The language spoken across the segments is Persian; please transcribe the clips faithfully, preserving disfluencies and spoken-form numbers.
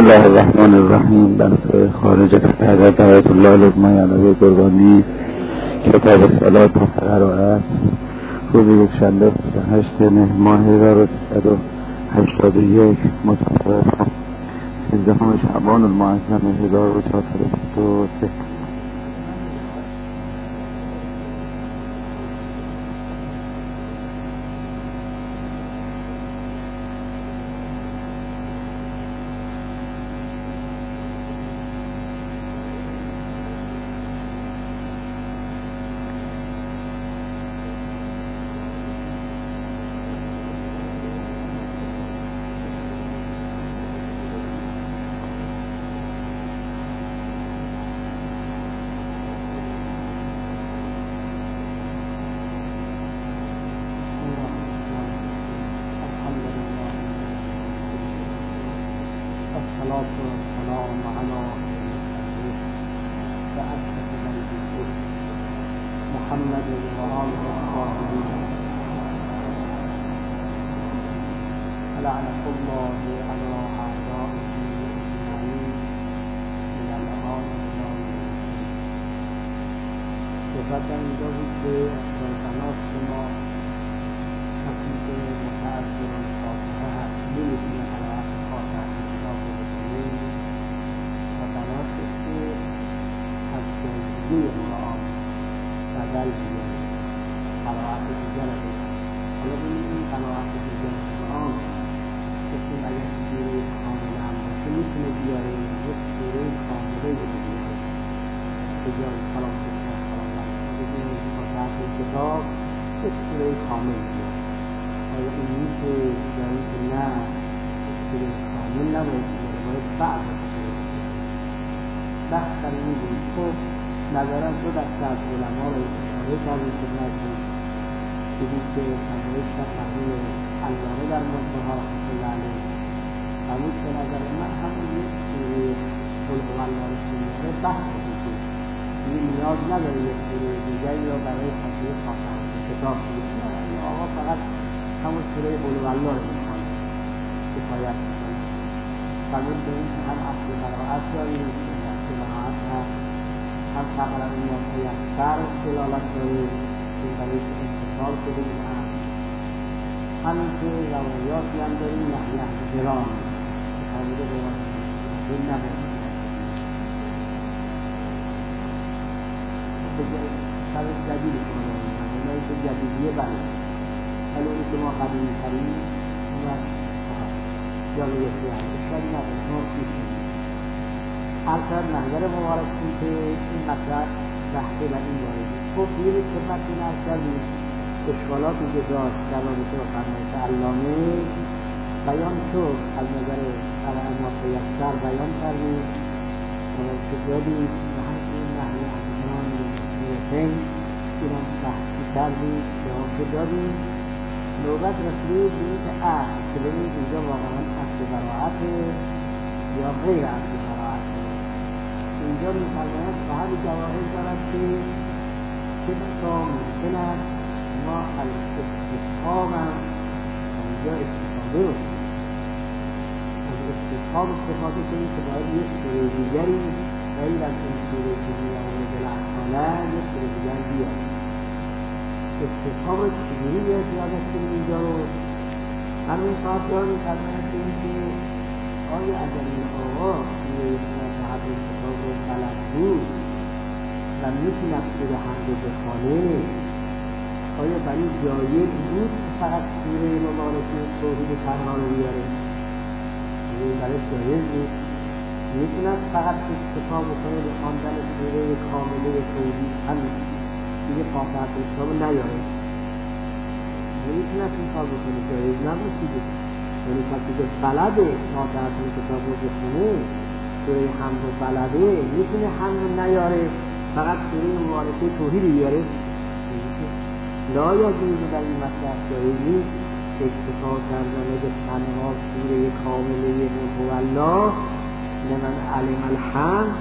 الله الرحمن الرحیم. بحث خارج حضرت آیت الله العظمی علیه قربانی، کتاب صلات و قرائت، روز یکشنبه هشت ماه هزار و سیصد و هشتاد و یک مطابق سیزدهم شعبان المعظم هزار و چهارصد و بیست و سه. اشکالاتی که داشت در رابطه با فرمایش علامه بیان شد، از نظر ما تیسر بیان کردیم که دادیم و همچنین نحوی احسان میرسیم اینم بحثی کردیم که دادیم. نوبت رسید به این که اصل که ببینید اینجا واقعا اصل براعته یا غیر اصل براعته. اینجا میفرماید صاحب جواهر دارد که چه بسا ممکن است ما الاستفهام اینجا استفاده رو از استفهام استفاده کنیم که باید یک سوره دیگری غیر از این سوره که میامونه بالاخره یک سوره دیگر بیاد. استفهام رو چجوری باید یادش کنیم اینجا رو همین صاحب جا میفرماید که این که آیا اگر این آقا سوره صاحب این کتاب رو بلد بود و میتونست سوره حمد رو بخوانه، آیا برای جایز بود فقط سوره مبارکه توحید تنها رو بیاره؟ این برای جایز بود؟ میتونست فقط اکتفا بکنه به خواندن سوره کامله توحید همین دیگه فاتحه کتاب نیاره؟ نمیتونست این کار بکنه، جایز نبود دیگه. یعنی کسی که بلده فاتحه کتاب رو بخونه، سوره حمد رو بلده، میتونه حمد رو نیاره فقط سوره مبارکه توحید بیاره؟ لا یجوز در این مطلب جایز نیست اکتفا کردن به تنها سوره کامله قل هو الله لمن علم الحمد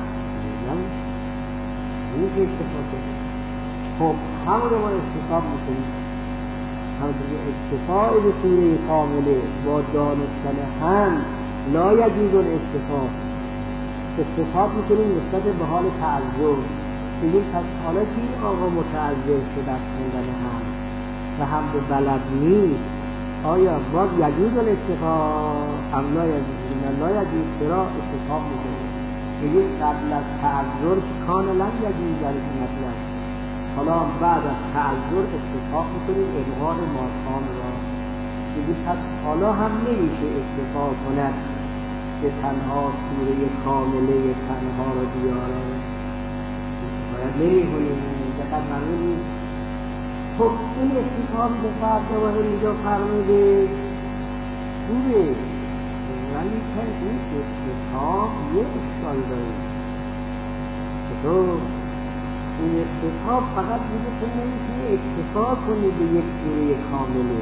نیست اکتفا کنید. خب همون رو ما اکتفا میکنیم، همون رو اکتفا به سوره کامله با دانستن حمد لا یجوز الاستفاق. استفاق میکنیم نسبت به حال تعذر، بگیم پس حالا که آقا متعذر شده از خوندن هم و هم به بلد نیست، آیا باز یجوز الاستفاق هم لا یجوز؟ لا یجوز چرا استفاق میکنیم؟ بگیم قبل از تعذر که کاملا یجوز در این مطلب، حالا بعد از تعذر استفاق میکنیم ابقاء ماکان را. بگیم پس حالا هم نمیشه استفاق کند که تنها سوره کامله تنها را بیاره، باید نمی کنیم. دقیق معلومی خب این استفاق به فرد جواهر اینجا فرموده خوبه، ولی که این استفاق یه اشکال داره که تو این استفاق فقط میگه تو نمیتونی اکتفا کنی به یک سوره کامله.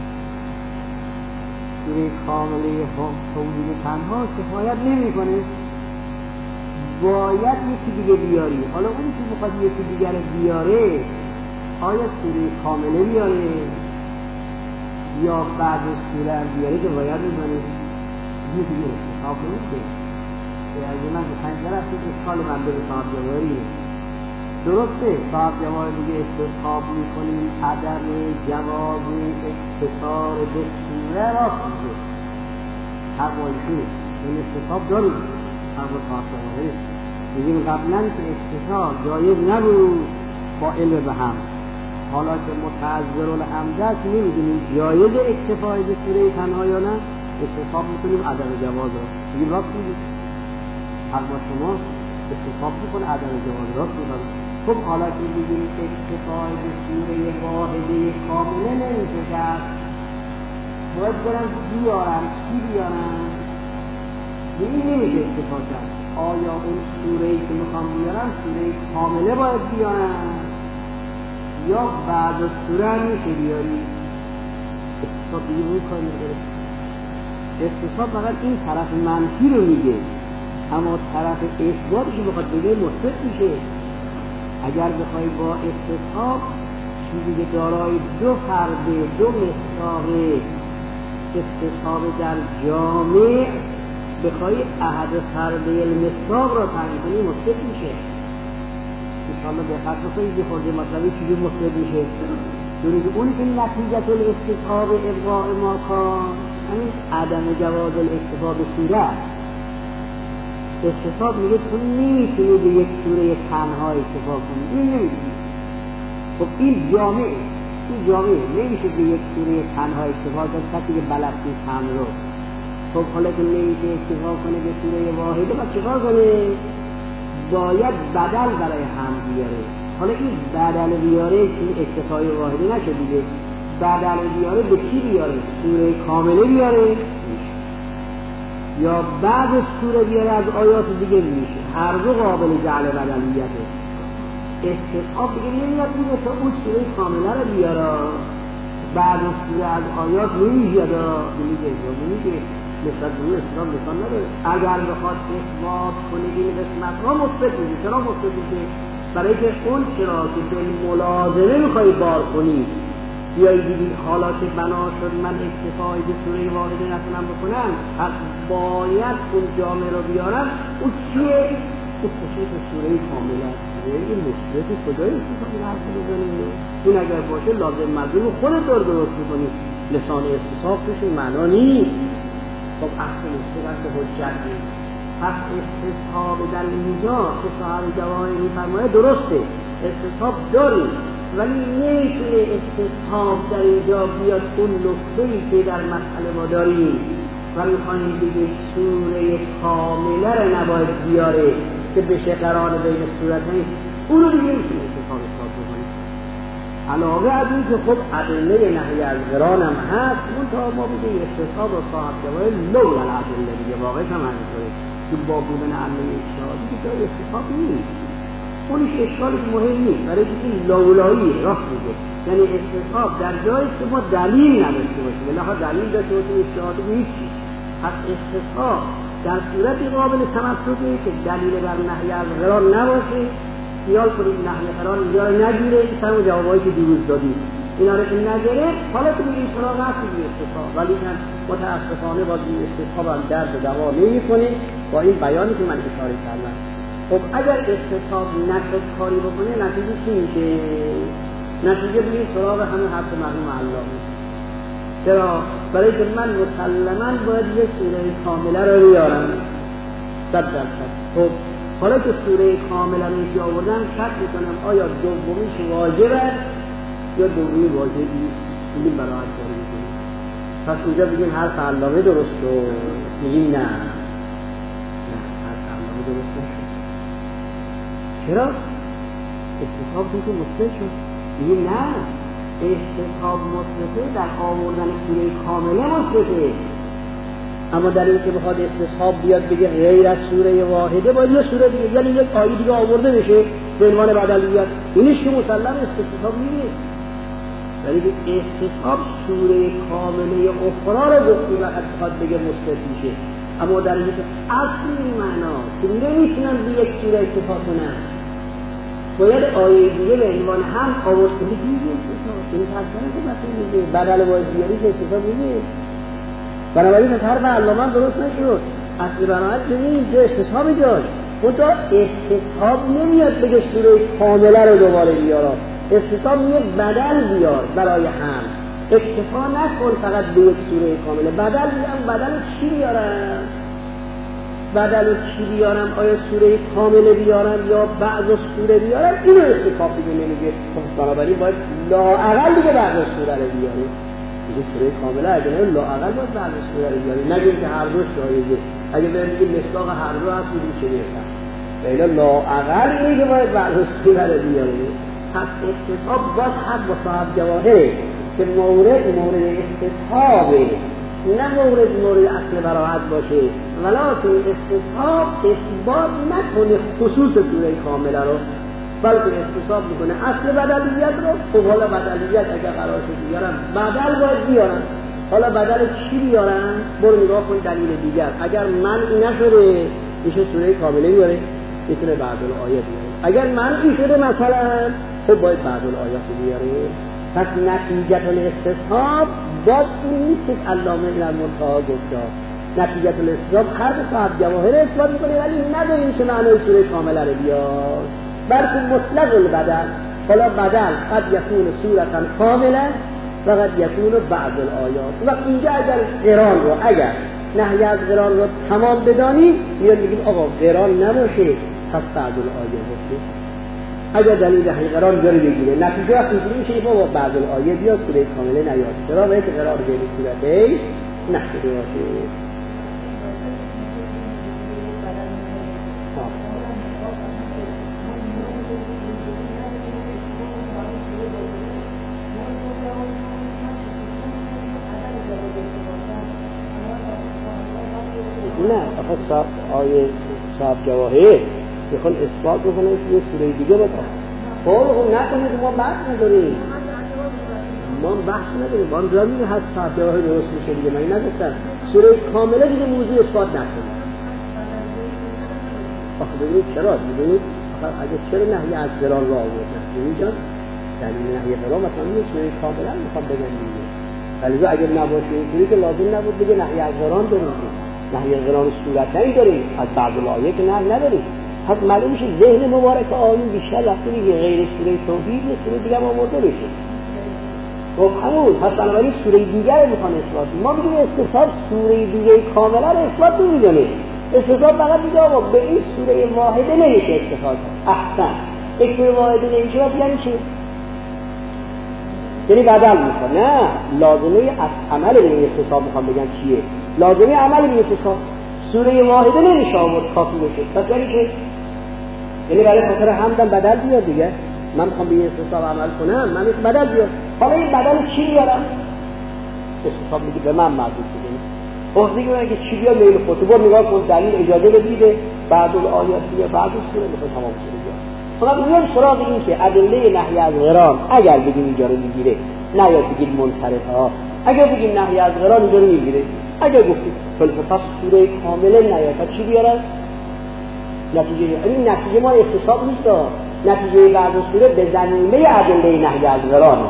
سوره کامله توحید تنها کفایت نمیکنه، باید یکی دیگه بیاری. حالا اون که بخواد یکی دیگر بیاره، آیا سوره کامله بیاره یا بعد سوره بیاره که باید میکنه یه دیگه استفاق نمیشه. اگه من به پنجره هستید اشکال من به صاحب جواریه، درسته صاحب جواهر دیگه استصحاب میکنیم عدم جواز اختصار به سوره را کنید هر وایشی این استصحاب داریم. هر با صاحب جواهر میگیم قبلا که اختصار جایز نبود با علم به هم، حالا که متعذر الحمد است نمیدونیم جایز اکتفای به سوره تنها یا نه، استصحاب میکنیم عدم جواز را. میگیم راست میگیم هر با شما استصحاب میکنه عدم جواز راست میکنه. خب حالا که بگیم اکتفای به سوره واحده کامله نمیشه کرد، باید برن بیارن. چی بیارن؟ به این نمیشه اکتفا کرد. آیا اون سوره‌ای که میخوام بیارن سوره کامله باید بیارن یا بعد از سوره هم میشه بیاری؟ استصحاب دیگه اون کار میگه. استصحاب فقط این طرف منفی رو میگه، اما طرف اثباتش رو بخواد بگه مثبت میشه. اگر بخوای با استصحاب چیزی که دارای دو فرده دو مصداقه استصحاب در جامع بخوای احد فرده المصداق را تعیین کنی مثبت میشه. انشاءالله دقت بکنید یه خورده مطلبی چیزی مثبت میشه، چون اونی که نتیجه الاستصحاب ابقاء ماکان همین عدم جواز الاکتفا به سوره. استصحاب میگه تو نمیتونی به یک سوره تنها اکتفا کنی، این نمیتونی. خب این جامعه این جامعه نمیشه به یک سوره تنها اکتفا کنی کسی که بلد نیست هم رو. خب حالا که نمیشه اکتفا کنه به سوره واحده باید چیکار کنه؟ باید بدل برای هم بیاره. حالا این بدل بیاره که اکتفای واحده نشه دیگه، بدل بیاره به چی بیاره؟ سوره کامله بیاره یا بعد از سوره بیاره از آیات دیگه میشه، هر دو قابل جعل بدلیته. استصحاب دیگه نمیاد میگه تا اون سوره کامله رو بیاره بعد از سوره از آیات نمیاد میگه اجازه میگه مثلا اون اسلام لسان نداره. اگر بخواد اثبات کنه این قسمت ها مثبت میشه. چرا مثبت میشه؟ برای که اون چرا که به ملازمه میخوای بار کنی بیایی دیدی حالا که بنا شد من اکتفای به سوره واحده نتونم بکنم پس باید اون جامعه رو بیارم. اون چیه؟ اون خصوص سوره کامله است. این مثبتی کجای استفاده حرف بزنی؟ این اگر باشه لازم ملزوم خودت دار درست میکنی، لسان استصحاب توش معنا نیست. خب اصل مستقل به حجت نیست. پس استصحاب در اینجا که صاحب جواهر میفرمایه درسته، استصحاب داریم ولی نمیتونه استصحاب در اینجا بیاد اون نقطه‌ای که در مسئله ما داریم و میخواهیم دیگه سوره کامله رو نباید بیاره که بشه قرار بین صورتین، اون رو دیگه نمیتونه استصحاب اثبات بکنیم. علاوه از این که خب ادله نهی از قران هم هست، منتها ما بگیم استصحاب و صاحب جواهر لولا الادله دیگه واقعا هم همینطوره که با بودن علم اجتهادی که جای استصحاب نیست. اونش اشکالش مهم نیست، برای که این لولایی راست میگه، یعنی استصحاب در جایی که ما دلیل نداشته باشیم، بلکه دلیل داشته باشیم اجتهادی نیست. پس استصحاب در صورتی قابل تمسکه که دلیل بر نهی از قرار نباشه. خیال کنید نهی قرار اینجا رو نگیره، سر و جوابایی که دیروز دادیم اینا رو که نگرفت حالا تو میگیم سراغ اصل بی استصحاب، ولی من متاسفانه با بی استصحاب هم درد دوا نمی‌کنه با این بیانی که من اشاره کردم. خب اگر استصحاب نشد کاری بکنه نتیجه چی میشه؟ نتیجه بگیم سراغ همون حرف مرحوم علامه. چرا؟ برای که من مسلماً باید یک سوره کامله رو بیارم صد درصد. خب حالا که سوره کامله میشه آوردن شک میکنم آیا دومیش واجب است یا دومی واجب نیست؟ میگیم براحت کاری میکنیم. پس اونجا بگیم حرف علامه درست رو میگیم نه نه حرف علامه درست نشد. چرا؟ استصحاب دیگه مشکل شد. میگیم نه استصحاب مثبته در آوردن سوره کامله مثبته، اما در این که بخواد استصحاب بیاد بگه غیر از سوره واحده باید یه سوره دیگه یعنی یک آیه دیگه آورده بشه به عنوان بدلیت، اینش که مسلم استصحاب نیست. ولی استصحاب سوره کامله اخرى رو گفتی وقت بخواد بگه مثبت میشه، اما در این که اصلی معنا که نمیتونن به یک سوره اتفاق کنن باید آیه دیگه به عنوان هم آورد کنه دیگه استصحاب این تصمیم که مثلا میگه بدل باید بیاری که استصحاب نیست. بنابراین از حرف علامه درست نشد. اصل بنابراین که نیست استصحاب جاش اون تا استصحاب نمیاد بگه سوره کامله رو دوباره بیارا، استصحاب میاد بدل بیار برای هم. اکتفا نکن فقط به یک سوره کامله، بدل بیارم. بدل چی بیارم؟ بدل چی بیارم؟ آیا سوره کامله بیارم یا بعض سوره بیارم؟ اینو استصحاب دیگه نمیگه. بنابراین باید لااقل دیگه بعض سوره رو بیاری. دیگه سوره کامله اگه نه لااقل باید بعض سوره رو بیاری، نگیم که هر دوش جایزه. اگه بگیم مصداق هر دو هست میشه بیارم، ولی لااقل اینه که باید بعض سوره رو بیاری. پس استصحاب باید حق با صاحب جواهره که مورد مورد استصحابه، نه مورد مورد اصل براحت باشه. ولکن استصحاب اثبات نکنه خصوص سوره کامله رو، بلکه استصحاب میکنه اصل بدلیت رو. خب حالا بدلیت اگر قرار شد بیارن بدل باید بیارن. حالا بدل چی بیارن؟ برو نگاه کن دلیل دیگر. اگر منعی نشده میشه سوره کامله بیاره، میتونه بعض الآیات بیاره. اگر منعی شده مثلا خب باید بعض الآیات بیاره. پس نتیجه الاستصحاب باز این نیست که علامه المنتهی گفته. نتیجه الاستصحاب هر صاحب جواهر اثبات میکنه ولی نداریم که معنای سوره کامله رو بیار، بلکه مطلق البدل. حالا بدل قد یکون صورتا کاملا و قد یکون بعض الآیات. و اینجا اگر قران رو اگر نهی از قران رو تمام بدانیم میاد میگیم آقا قران نباشه پس بعض الآیات باشه. اگر دلیل نهی قران جاری بگیره نتیجه اینجوری میشه با بعض الآیات بیاد سوره کامله نیاد. چرا؟ باید قرار غیر صورته نشده باشه. نه آخه آیه صاحب جواهر میخوان اثبات بکنه که یه سوره دیگه بکنه. خب خب نکنید ما بحث نداریم، ما بحث نداریم، ما زمین هست صاحب جواهر درست میشه دیگه. من نگفتم سوره کامله دیگه موضوع اثبات نکنه. آخه ببینید چرا؟ ببینید آخه اگه چرا نهی از قران را آوردن؟ ببینید جان دلیل نهی قران مثلا یه سوره کامله میخواد بگن دیگه. ولی اگه نباشه اینجوری که لازم نبود دیگه نهی از قران داریم. نهی قران صورت نداریم، از بعض الآیات نه نداریم. پس معلوم میشه ذهن مبارک آیین بیشتر رفته دیگه غیر سوره توحید یه سوره دیگه هم آورده بشه. خب همون پس بنابراین سوره دیگر رو میخوان اثبات. ما میگیم استصحاب سوره دیگه کامله رو اثبات نمیدونه. استصحاب فقط میگه آقا به این سوره واحده نمیشه استفاده. احسن یک سوره واحده نمیشه باید یعنی چی؟ یعنی بدل میکنه. نه لازمه از عمل به این استصحاب میخوام بگم چیه؟ لازمه عمل به استصحاب سوره واحده نمیشه آورد کافی بشه. پس یعنی که یعنی برای خاطر حمدم بدل بیاد دیگه. من میخوام به استصحاب عمل کنم من یک بدل بیاد. حالا این بدل چی بیارم؟ استصحاب میگه به من مربوط میشه. خب دیگه اگه چی بیاد میل خطبه نگاه کن دلیل اجازه بده بعد الآیات یا بعد سوره میخواد تمام شه دیگه. فقط میام سراغ این که ادله نهی از قران اگر بگیم اینجا رو میگیره نه یا بگیم منصرف ها، اگر بگیم نهی از قران اینجا رو میگیره، اگر گفتید فلسفه سوره کامله نیاد چی بیارن؟ نتیجه این نتیجه ما استصحاب نیست. نتیجه بعض سوره به ضمیمه ادله نهی از قران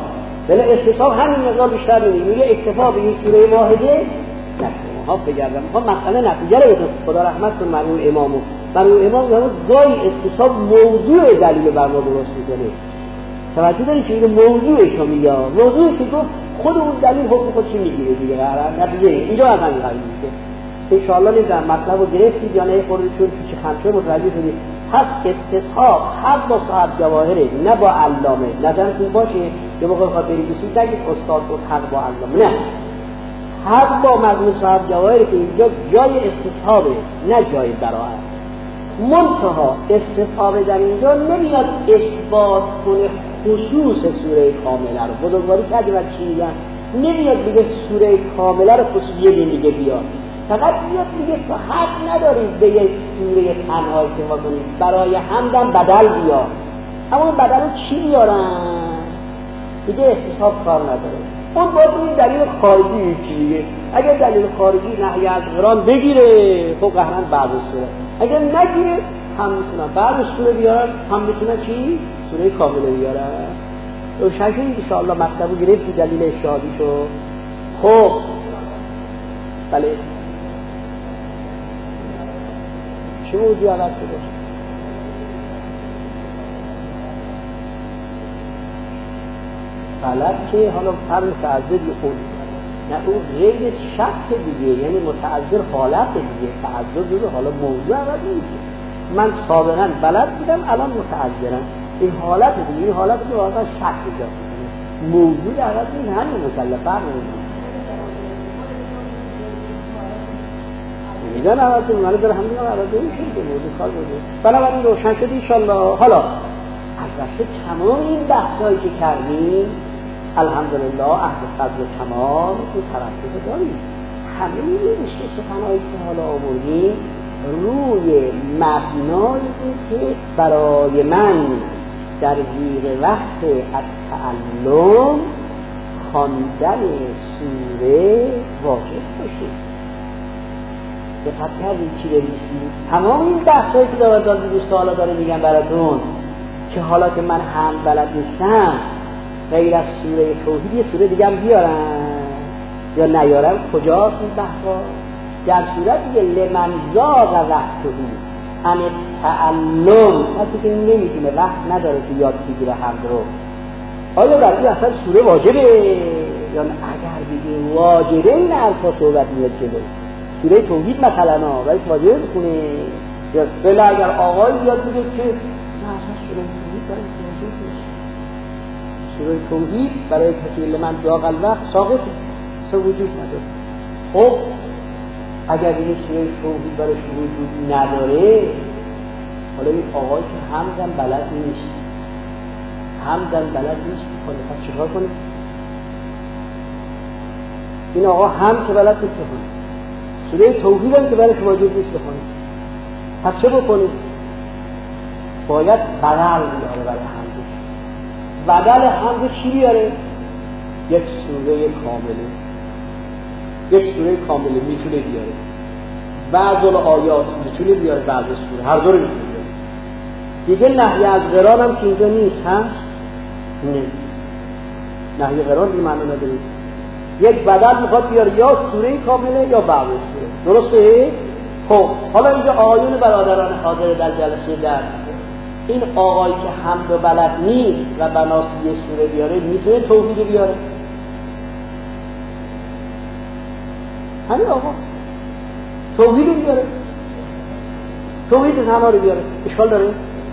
ولی استصحاب همین مقدار بیشتر نمیگه، میگه اکتفا به یک سوره واحده نکنه. ها بگردم ها مسئله نتیجه رو بده. خدا رحمت کنه مرحوم امامو. مرحوم امام یعنی گاهی استصحاب موضوع دلیل بر ما درست میکنه. توجه داری که این موضوعش رو میگه، موضوعی که گفت خود اون دلیل حکم خودش میگیره دیگه. قرار نتیجه اینجا از همین قضیه میشه. ان شاء الله نمیدونم مطلب رو گرفتید یا نه، خودتون چون پیش خمسه متوجه شدید. پس استصحاب هر با صاحب جواهره، نه با علامه. نظرتون باشه یه موقع بخواد برید بسید نگید استاد گفت حق با علامه، نه، حق با مضمون صاحب جواهره که اینجا جای استصحابه نه جای براءت. منتها استصحاب در اینجا نمیاد اثبات کنه خصوص سوره کامله رو. بزرگواری کردی و چی میگن؟ نمیاد بگه سوره کامله رو خصوصیه دیگه بیاد، فقط میاد میگه تو حق ندارید به یک سوره تنها اکتفا کنید، برای حمدم بدل بیار. اما اون بدل رو چی بیارن؟ دیگه استصحاب کار نداره. اون باید این دلیل خارجی چی دیگه. اگر دلیل خارجی نهی از قرآن بگیره خب قهرن بعض سوره، اگر نگیره هم میتونن بعض سوره بیارن، هم میتونن چی؟ سوره کامله بیارن. روشن شدید انشاءالله مطلبو گرفتی دلیل اشتهادیشو. خب بله چه موضوعی عوض شده؟ غلط که حالا فرم متعذر خود نه، اون غیر شخص دیگه، یعنی متعذر حالت دیگه. تعذر دیگه حالا موضوع عوض نمیشه. من سابقا بلد بودم الان متعذرم، این حالت دیگه، این حالت دیگه واقعا شک ایجاد میکنه. موضوع عوض این همین مکلفه نمیشه. میدن عوض من داره همین عوض نمیشه که موضوع کار بوده. بنابراین روشن شد انشالله. حالا از واسه تمام این بحثایی که کردیم الحمدلله اهل قدر و کمال تو ترتیب داریم. همه این رشته سخنایی که حالا آوردیم روی مبنایی که برای من در زیر وقت از تعلم خواندن سوره واجب باشه. دقت کردید چی بریسید؟ تمام این بحثایی که داره داره دوست حالا داره میگن براتون که حالا که من هم بلد نیستم غیر از سوره توحید یه سوره دیگه هم بیارم یا نیارم، کجاست این بحثا؟ در صورتی که لمن ذاق وقتهی عن تعلم، کسی که نمیدونه وقت نداره که یاد بگیره حمد رو، آیا برای اصلا سوره واجبه یا نه؟ اگر بگه واجبه این حرفا صحبت میاد جلو سوره توحید مثلا ها ولی واجبه بخونه، یا بله اگر آقای بیاد بگه که نه اصلا سوره توحید برای واجب نیست، سوره توحید برای کسی لمن ذاق الوقت ساقط اصلا وجود نداره. خب اگر این سوره توحید برای وجود نداره، حالا این آقای که همزن بلد نیست همزن بلد نیست حالا پس چیکار کنه؟ این آقا هم که بلد نیست بخونه، سوره توحید هم که برای واجب نیست بخونه، پس چه بکنه؟ باید بدل بیاره برای حمد. بدل حمد چی بیاره؟ یک سوره کامله، یک سوره کامله میتونه بیاره، بعض الآیات میتونه بیاره، بعض سوره هر دو رو میتونه بیاره دیگه. نهی از قرآن هم که اینجا نیست هست؟ نه، نهی قرآن این معنی نداره. یک بدل میخواد بیاره یا سوره کامله یا بعض سوره، درسته؟ خب حالا اینجا آقایون برادران حاضر در جلسه درس، این آقایی که حمد و بلد نیست و بناسی یه سوره بیاره میتونه توحید بیاره؟ همین آقا توحید بیاره، توحید همه رو بیاره، اشکال داره؟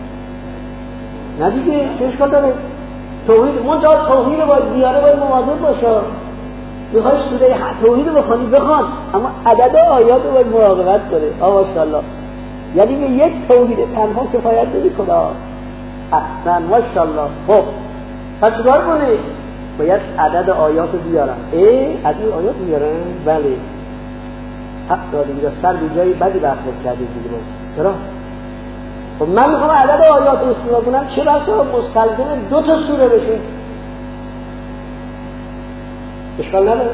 نه دیگه، چه اشکال داره؟ توحید منتها توحید رو باید بیاره، باید مواظب باشه. میخوای سوره توحید رو بخونی بخوان، اما عدد آیات رو باید مراقبت کنه. آه ماشاءالله، یعنی یک توحید تنها کفایت نمی‌کنه اصلا. ماشاءالله. خب پس چیکار کنه؟ باید عدد آیات رو بیارن. ای عدد آیات بیارن؟ بله حق داری یا سر به جایی بدی برخورد کردید دیگه باز. چرا؟ خب من میخوام عدد آیات رو استفاده کنم، چه بسا مستلزم دو تا سوره بشه؟ اشکال نداره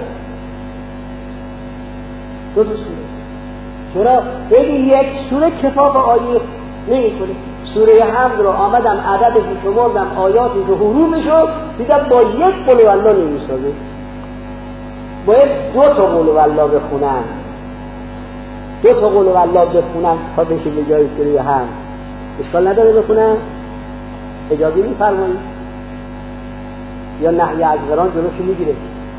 دو تا سوره. چرا؟ بگی یک سوره کفا به آیه نمی کنی. سوره حمد رو آمدم عددش رو شمردم، آیاتش رو حروفش رو دیدم با یک قول والله نمیسازه، باید دو تا قول والله بخونن، دو تا قول والله بخونن تا بشه به جای سوره هم. اشکال نداره بخونن؟ اجازه میفرمایید یا نهی از قرآن جلوشو میگیره؟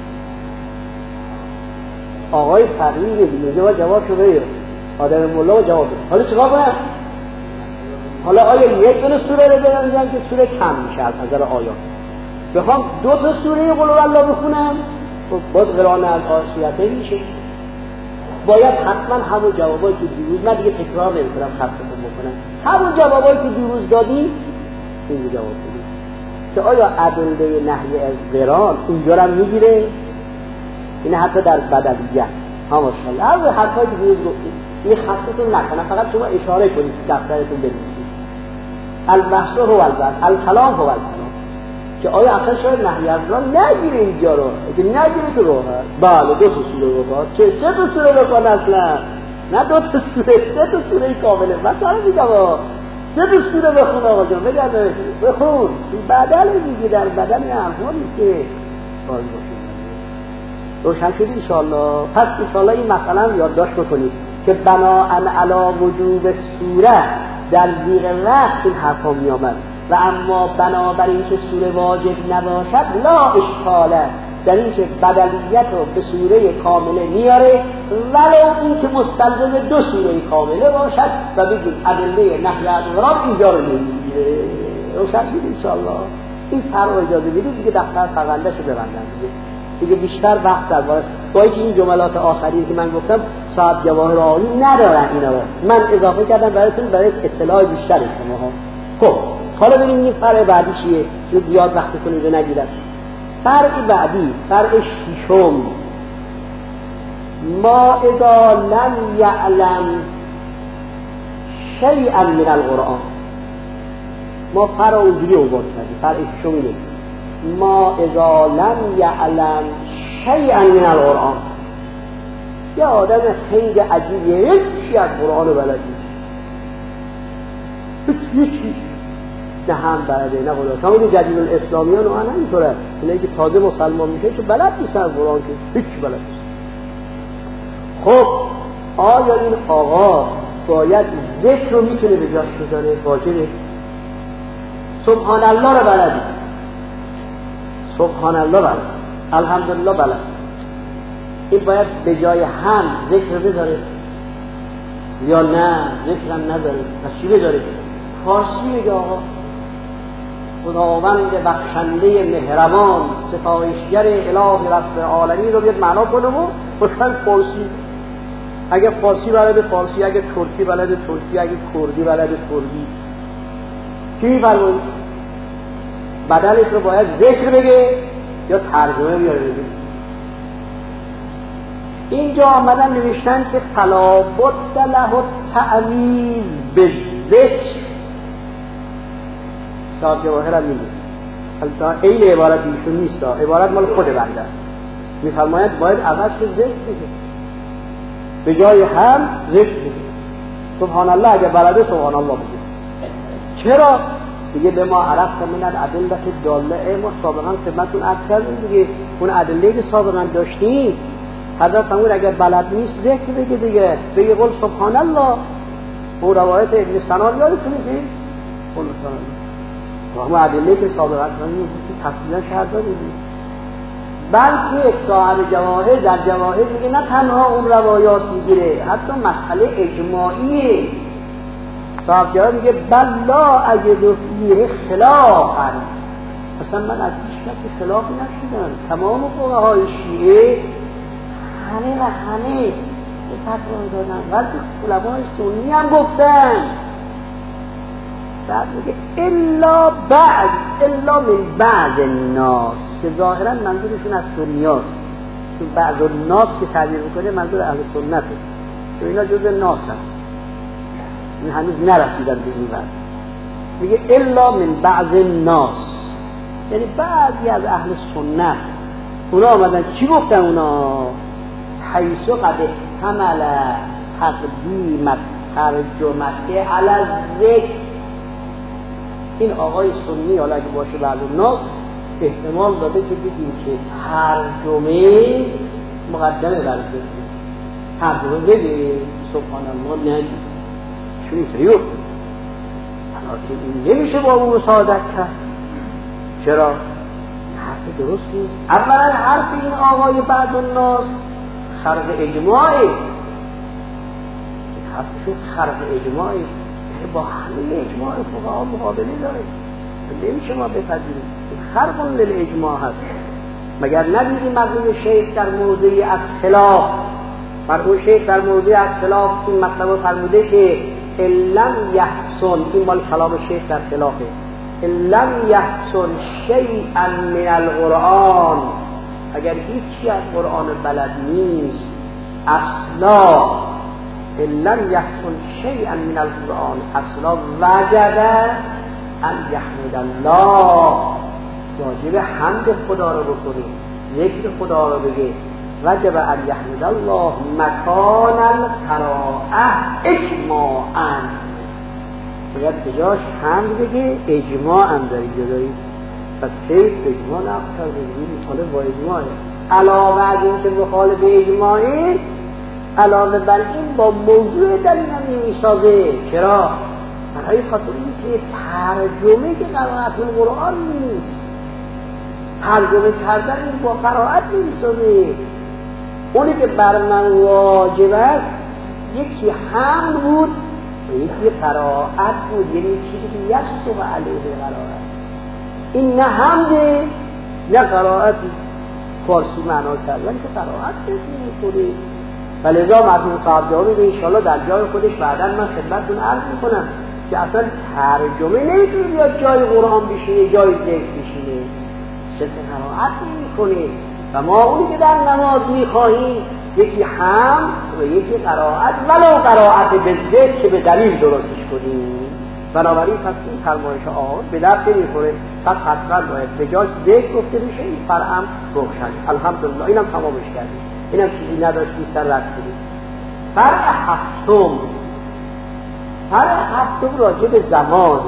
آقای فقیه دیگه جواب جواب شو بگیر، آدم مولا جواب بده. حالا چیکار کنم؟ حالا آیا یک دونه سوره رو ببینم که سوره کم میشه از نظر آیات، بخوام دو تا سوره قل هوالله بخونم باز قرآن از آسیاته میشه. باید حتما همون جوابایی که دیروز، من دیگه تکرار نمی‌کنم خطتون بکنم، همون جوابایی که دیروز دادی اینجا جواب بدید که آیا ادله نهی از قرآن اینجا رو میگیره؟ این حتی در بدلیه ها ماشاءالله هر حرفایی که دیروز گفتید این خطتون نکنم، فقط شما اشاره کنید دفترتون بنویسید. البحث هو البحث، الکلام هو الکلام، که آیا اصلا شاید نهی از قرآن نگیره اینجا رو، اگه نگیره تو روح بله دو تا سوره بخواد، چه سه تا سوره بخواد اصلا، نه دو تا سوره، سه تا سوره کامله. مثلا میگم سه تا سوره بخون آقا جان، بگم بخون این بدل میگه در بدن حرفانی که باز بخون روشن شد انشاءالله. پس انشاءالله این مثلا یادداشت بکنید که بناءً علی وجوب سوره در زیر وقت این حرفا می آمد و اما بنابراین که سوره واجب نباشد لا اشکاله، در این که بدلیت رو به سوره کامله میاره ولو این که مستلزم دو سوره کامله باشد و بگید ادله نهی از قرآن اینجا رو نمیگیره. روشن شد انشاءالله. این فرق اجازه بدید دیگه دفتر پرونده شو ببندن دیگه دیگه بیشتر وقت در باید با اینکه این جملات آخری که من گفتم صاحب جواهر عالی ندارن اینا رو من اضافه کردم براتون برای اطلاع بیشتر شما ها. خب حالا ببینیم این فرق بعدی چیه چون زیاد وقتتون رو نگیرم. فرق بعدی فرق ششم، ما اذا لم یعلم شیئا من القرآن، ما فرق اونجوری عبور کردیم. فرق ششم اینه ما اذا لم یعلم شیئا من القرآن، یه آدم خیلی عجیبیه هیچی از قرآن بلد نیست، هیچ هیچ نه هم بلده نه قرآن. همون جدید الاسلامیان و آن همینطوره، اینایی که تازه مسلمان میشه چون بلد نیستن از قرآن که هیچ بلد نیست. خب آیا این آقا باید ذکر رو میتونه به جاش بذاره؟ واجبه. سبحان الله رو بلدی، سبحان الله بلد، الحمدلله بلد، این باید به جای هم ذکر بذاره یا نه ذکرم نداره؟ پس چی بذاره؟ فارسی میگه آقا خداوند بخشنده مهربان ستایشگر اله رب العالمین رو بیاد معنا کنه و خوشن فارسی. اگه فارسی بلده فارسی، اگه ترکی بلده ترکی، اگه کردی بلده کردی. چی میفرمایید؟ بدلش رو باید ذکر بگه یا ترجمه بیاره بگه؟ اینجا آمدن نوشتن که فلا بد له التعمیز بالذکر. صاحب جواهر هم میگه البته این عبارت ایشون نیست، عبارت مال خود بنده است. میفرماید باید عوض رو ذکر بگه، به جای هم ذکر بگه. سبحان الله اگه بلده سبحان الله بگه. چرا؟ دیگه به ما عرفت من الادله داله، ما سابقا خدمتتون عرض کردیم دیگه اون ادله که سابقا داشتیم حضرت فرمود اگر بلد نیست ذکر بگه دیگه، بگه قول سبحان الله. اون روایت ابن سنان یادتونه که قول سبحان الله ما ادله که سابقا داشتیم تفصیلا شرح دادیم. بلکه صاحب جواهر در جواهر میگه نه تنها اون روایات میگیره، حتی مسئله اجماعیه. صاحب جواهر میگه بل لا اجد فیه اختلافا، مثلا من از هیچ کسی خلافی نشیدم، تمام فقهای شیعه همه و همه به فتوا دادن، ولی علمای سنی هم گفتن. بعد میگه الا بعد الا من بعض الناس، که ظاهرا منظورشون از سنیاست، چون بعض الناس که تعبیر میکنه منظور اهل سنته، چون اینا جزء ناس هست، این هنوز نرسیدن به این وقت. میگه الا من بعض الناس، یعنی بعضی از اهل سنت اونا آمدن چی گفتن؟ اونا حیث قد احتمل تقدیم ترجمه علی ذکر. این آقای سنی حالا اگه باشه بعض الناس احتمال داده که بگیم که ترجمه مقدمه بر ذکر. ترجمه بگه سبحان الله نگید چون اینطوری افتاد. که این نمیشه با اون صادق کرد. چرا؟ حرف درست نیست. اولا حرف این آقای بعد الناس خرق اجماعه. حرفشون خرق اجماعه، یعنی با همه اجماع فقها مقابله داره. نمیشه ما بپذیریم. خرق للاجماع هست. مگر ندیدی مرحوم شیخ در موضع اختلاف مرحوم شیخ در موضع اختلاف این مطلب فرموده که لم یحسن، این مال کلام شیخ در خلافه، لم یحسن شیئا من القرآن، اگر هیچی از قرآن بلد نیست اصلا، لم یحسن شیئا من القرآن اصلا وجب ان یحمد الله، واجب حمد خدا رو بکنه، ذکر خدا رو بگه. وجب ان یحمد الله مکان القراءه اجماعا، باید به جاش حمد بگه، اجماع هم داری داری پس سیف اجماع نقص کرده، این مخالف با اجماعه. علاوه از این که مخالف اجماعه، علاوه بر این با موضوع دلیل هم نمیسازه. چرا؟ برای خاطر این که ترجمه که قرائت القرآن نیست، ترجمه کردن این با قرائت نمیسازه. اونی که بر من واجب است یکی حمد بود و یکی قرائت بود، یعنی چیزی که یسو و علیه قرائت. این نه حمده نه قرائتی. فارسی معنا کردن که قرائت نمی‌کنه. ولذا مرحوم صاحب جاوید انشاءالله در جای خودش بعدا من خدمتتون عرض میکنم که اصلا ترجمه نمیتونه بیاد جای قرآن بشینه، جای ذکر بشینه، چه قرائت نمی‌کنه. و ما اونی که در نماز میخواهیم یکی حمد و یکی قرائت، ولو قرائت به ذکر که به دلیل درستش کنیم. بنابراین پس این فرمایش آقا به درد نمیخوره، پس حتما باید به جاش ذکر گفته میشه. این فرعم روشن. الحمدلله اینم تمامش کردیم، اینم چیزی نداشت بیشتر رد کنیم. فرع هفتم، فرع هفتم راجع به زمان.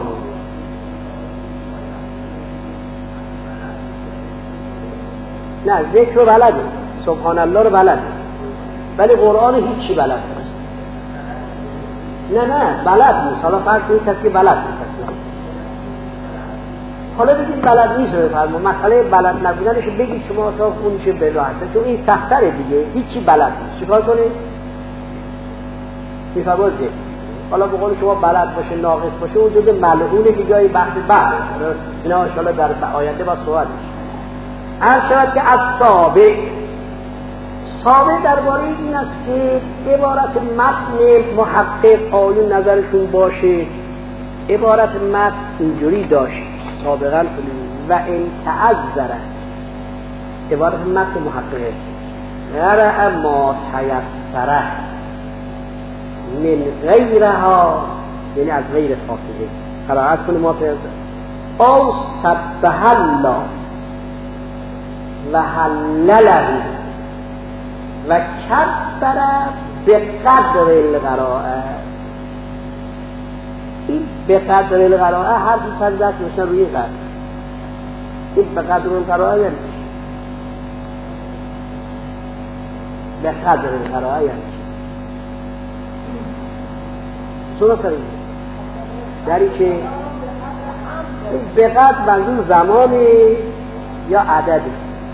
نه ذکر رو بلده، سبحان الله رو بلده، ولی قرآن هیچی بلد نیست. نه نه بلد نیست. حالا فرض کنید کسی که بلد نیست، حالا بگید بلد نیست رو بفرمون، مسئله بلد نبودنش بگید شما تا خونشه به راحته، چون این سختره دیگه، هیچی بلد نیست. چیکار کنید؟ میفرماید ذکر. حالا به قول شما بلد باشه ناقص باشه اون جزء ملعونه که جای بحث بعد اینا ان شاءالله در آینده با صحبت میشه. عرض شود که از ثابت ثابت درباره این است که عبارت متن محقق آیون نظرشون باشه، عبارت متن اینجوری داشت سابقا و ان تعذر، عبارت متن محققه غیر ما تیسره من غیرها، یعنی از غیر فاصله قرائت کنه ما تیسره، او سبح الله و حلله و کبر به قدر القرائه. این به قدر القرائه هر دو سر دست میشن روی قدر. این به قدر القرائه یعنی به قدر القرائه یعنی چون سر این داری که به قدر منظور زمانی یا عددی.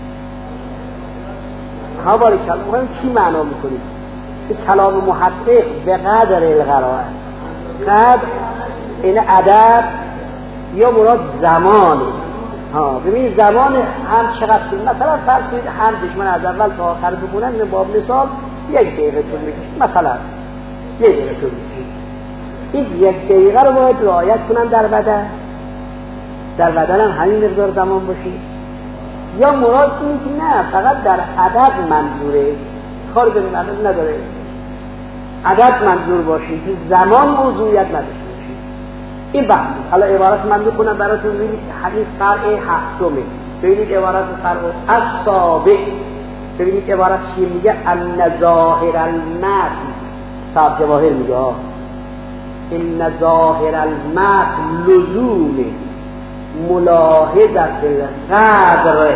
ها باری کلام چی معنا میکنید؟ که کلام محقق به قدر القرائه، قدر این عدد یا مراد زمان. ها ببینید زمان هم چقدر، مثلا فرض کنید هم دشمن از اول تا آخر بخونن، این باب مثال یک دقیقه طول میکشه، مثلا یک دقیقه طول میکشه. این یک دقیقه رو باید رعایت کنن در بدن، در بدن هم همین مقدار زمان باشه. یا مراد اینه که نه فقط در عدد منظوره، کار به عدد نداره، عدد منظور باشه که زمان موضوعیت نداشته باشه. این بحث. حالا عبارت من میکنم براتون ببینید حدیث فرع هفتمه. ببینید عبارت فرع السابع، ببینید عبارت چی میگه؟ ان ظاهر المتن، صاحب جواهر میگه، ان ظاهر المتن لزومه ملاحظت القدر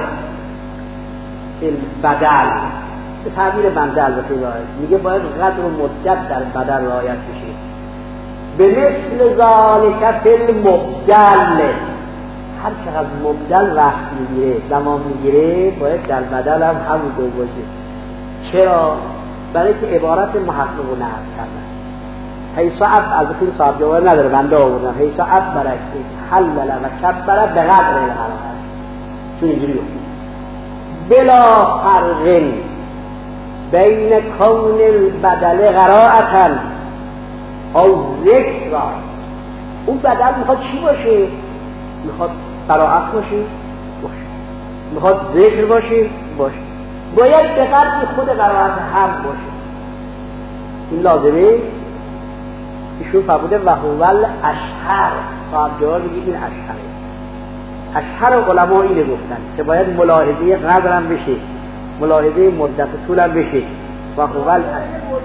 البدل، به تعبیر بنده البته میگه باید قدر و مدت در بدل رعایت بشه. به مثل ذالک فی المبدل، هر چقدر مبدل وقت میگیره زمان میگیره باید در بدل هم همون باشه. چرا؟ برای که عبارت محقق و نقل کردن حیث اف از این صاحب جواب نداره، بنده آوردم حیث اف برای حلل و کبر به قدر القرار، چون اینجوری گفت بلا فرق بین کون البدل قراءتا او ذکر. اون بدل میخواد چی باشه؟ میخواد قرائت باشه؟ باشه. میخواد ذکر باشه؟ باشه. باید به قدر خود قرائت هم باشه. این لازمه. ایشون فرموده و هو الاشهر، صاحب جواب میگه این اشهره. اشهر علما اینه گفتن که باید ملاحظه قدر هم بشه، ملاحظه مدت طول هم بشه. و هو الاشهر.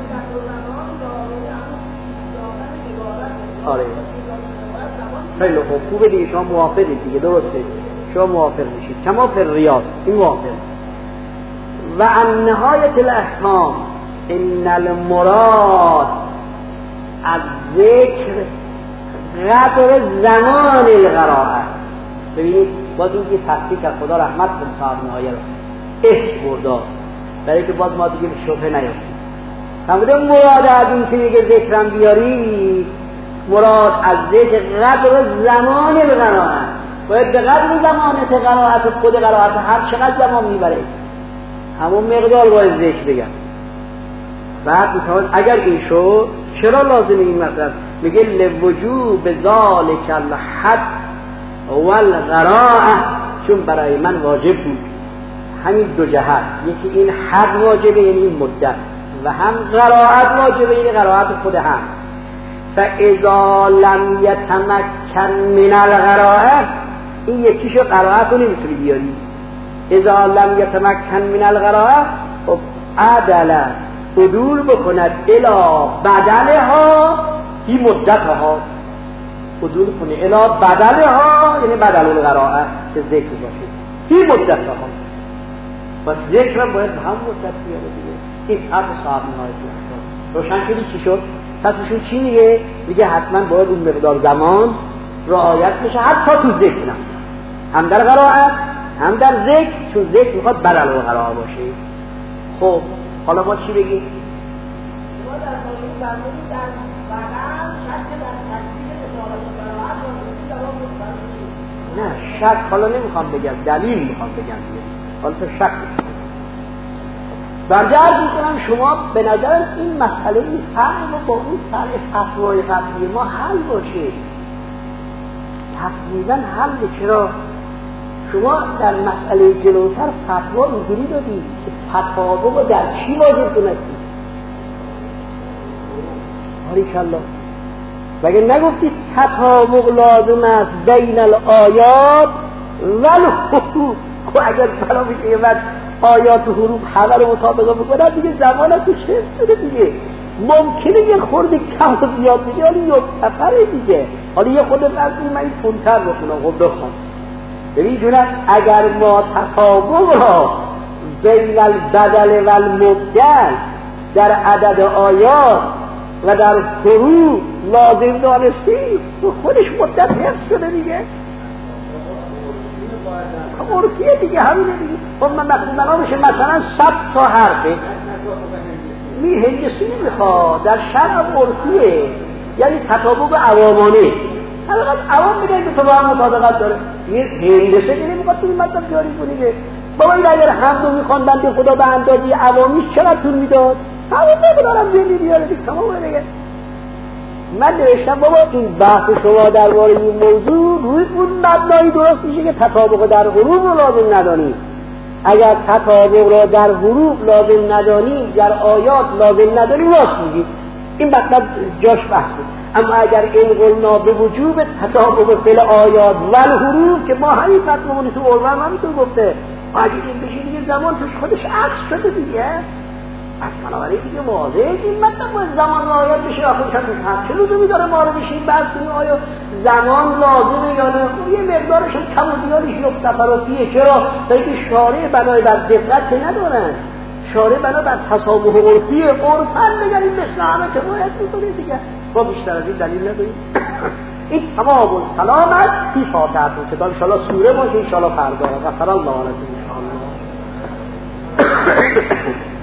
آره خیلی خوب، خوبه دیگه، شما موافقید دیگه، درسته شما موافق میشید. کما فی ریاض، این موافق. و ان نهایت الاحکام ان المراد از ذکر قدر زمان القراءه. ببینید باز این که تصدیق از خدا رحمت کن صاحب نهایه رو اسم بردا، برای که باز ما دیگه به شبهه نیافتیم. فرموده مراد از این که میگه ذکرم بیاری، مراد از ذکر قدر زمان القراءه، باید به قدر زمانت قرائت خود قرائت هر چقدر زمان میبره همون مقدار باید ذکر بگم. بعد میتوان اگر این شد چرا لازمه این مطلب؟ میگه لوجوب ذالک الحد والقراءه، چون برای من واجب بود همین دو جهت، یکی این حد واجبه یعنی این مدت، و هم قرائت واجبه یعنی قرائت خود هم. فاذا لم یتمکن من القراءه، این یکیشو قرائت رو نمیتونی بیاری. اذا لم یتمکن من القراءه خب عدل عدول بکند الی بدلها این مدتها، عدول کنه الی بدلها یعنی بدل القراءه که ذکر باشه این مدتها. پس ذکر هم باید هم مدت بیاره دیگه. این حرف صاحب نهایت روشن شدی چی شد؟ پس ایشون چی میگه؟ میگه حتما باید اون مقدار زمان رعایت بشه حتی تو ذکر هم هم در قرائت هم در ذکر، چون ذکر میخواد بدل القراءه باشه. خب حالا ما چی بگیم؟ ما در مورد در مورد در بدل شک در تکلیف اصالت قرائت رو جواب میدیم. نه شک حالا نمیخوام بگم، دلیل میخوام بگم دیگه. حالا تو شک برجرد میکنم شما به نظر این مسئله این فرق با اون فرق فتوای قبلی ما حل باشه. تقریبا حل. چرا؟ شما در مسئله جلوتر فتوا اینجوری دادی که تطابق در چی واجب دونستی؟ باریکالله. مگه نگفتی تطابق لازم است بین الآیات و الحروف؟ و اگر بنا میشه یه وقت آیات و حروف همه رو مطابقه بکنن دیگه زمانت تو چه شده دیگه؟ ممکنه یه خورده کم و زیاد بگه، حالا یه سفره دیگه، حالا یه خورده نزدی من این تونتر بخونم. خب بخون. ببین جونت اگر ما تطابق را بین البدل و المبدل در عدد آیات و در حروف لازم دانستیم خودش مدت حفظ شده دیگه. عرفیه دیگه، همینه دیگه. خب من وقتی بنا بشه مثلا صد تا حرفه می هندسی نمیخواد، در شرع عرفیه، یعنی تطابق عوامانه. حقیقت عوام میگن که تو با هم مطابقت داره، یه هندسه که نمیخواد تو این مطلب جاری کنی که بابا این اگر حمدو میخوان بنده خدا به اندازی عوامیش چقدر طول میداد؟ همون نمیدارم زیادی بیاره دیگه، تمام دیگه. من نوشتم بابا این بحث شما درباره این موضوع روی اون مبنایی درست میشه که تطابق در حروف رو لازم ندانی. اگر تطابق رو در حروف لازم ندانی، در آیات لازم ندانی، راست میگی، این مطلب جاش بحثه. اما اگر این قلنا به وجوب تطابق فی الآیات و الحروف که ما همین مطلبونی تو قرآن همینطور گفته، اگه این بشه دیگه زمان توش خودش عکس شده دیگه. از بنابراین دیگه واضحه این مطلب باید زمان رعایت بشه. آخرش هم چه لزومی داره ما رو بشیم بحث کنیم آیا زمان لازمه یا نه؟ یه مقدارش هم کم و زیادش یک سفراتیه. چرا؟ تا اینکه شارع بنای بر دقت که ندارن، شارع بنا بر تسامح عرفی، عرفاً بگن این مثل همه که باید میکنه دیگه. ما بیشتر از این دلیل نداریم. این تمام السلامت فی فاتحه که تا انشاءالله سوره باشه انشاءالله فردا. غفر الله لكم انشاءالله.